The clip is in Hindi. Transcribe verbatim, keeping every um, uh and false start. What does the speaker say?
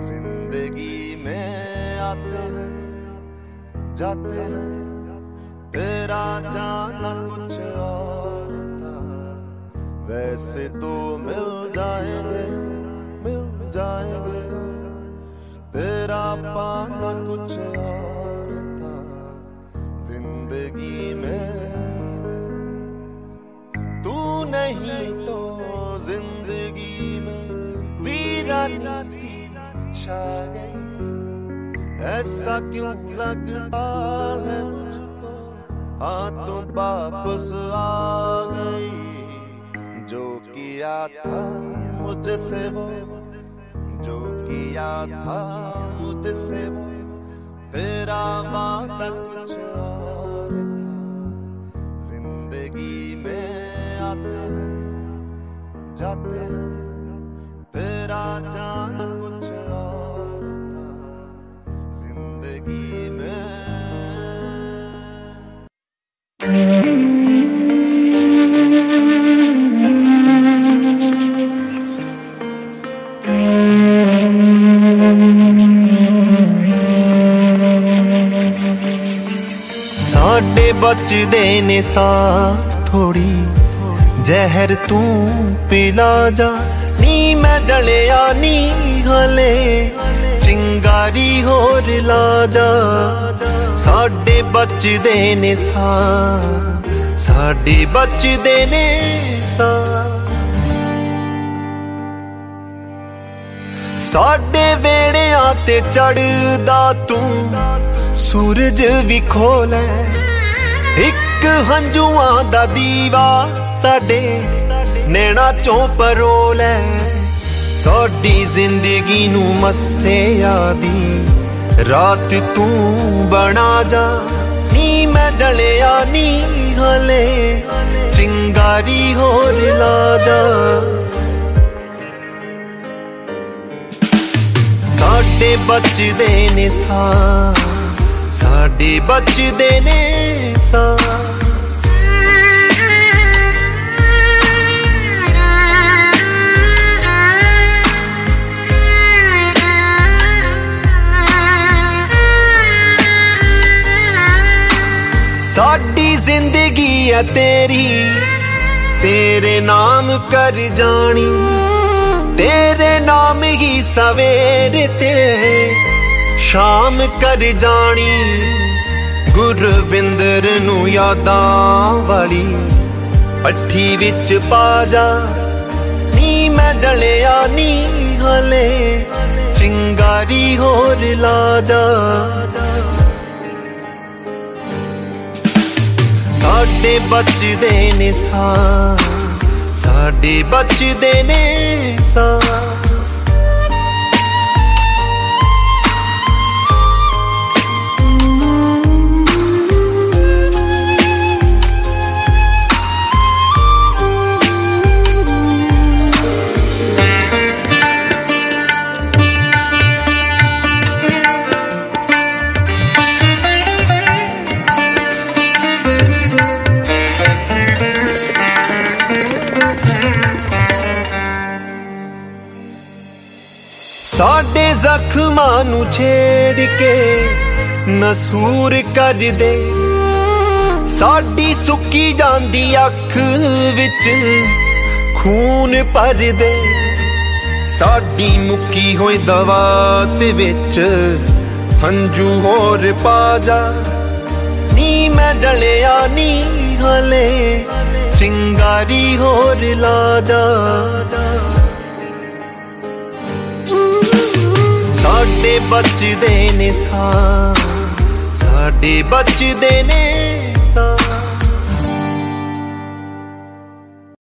जिंदगी में आते हैं जाते हैं, तेरा जाना कुछ और था। वैसे तो मिल जाएंगे मिल जाएंगे, तेरा पाना कुछ और था। जिंदगी में तू नहीं तो जिंदगी में वीरानी सी छा गई। ऐसा क्यों लगता है मुझको, हाँ तो वापस आ गई। जो किया था मुझसे वो, जो किया था मुझसे वो, तेरा वादा कुछ और था। जिंदगी में आते हैं जाते हैं, तेरा जाना कुछ और था। जिंदगी में साडे बचदे ने सा थोड़ी, जहर तू पिला जा। नी मैं जलिया नी हले, चिंगारी होर ला जा। साडे बचदे ने सा, साडे बचदे ने सा। साडे वेड़िया ते चढ़दा तू सूरज भी खोले। एक हंजुआं दा दीवा साडे नैना चों परोले। साडी जिंदगी नू मस्से आदी रात तू बना जा। नी मैं जलिया नी हले, चिंगारी होर ला जा। साडे बचदे ने सा, साडे बचदे ने सा। साडी जिंदगी है तेरी, तेरे नाम कर जानी। तेरे नाम ही सवेरे ते शाम कर जानी। गुरविंदर नू यादां वाली पट्ठी विच पा जा। नी मैं जलिया नी हले, चिंगारी होर ला जा। साडे बचदे ने सा, साडे बचदे ने सा। साडे जख्मां नू छेड़ के नसूर कर दे। साडी सुक्की जांदी अख विच खून भर दे। साडी मुक्की होई दवा ते विच हंजू होर पा जा। नी मैं जलिया नी हले, चिंगारी होर ला जा। साडे बचदे ने सा, साडे बचदे ने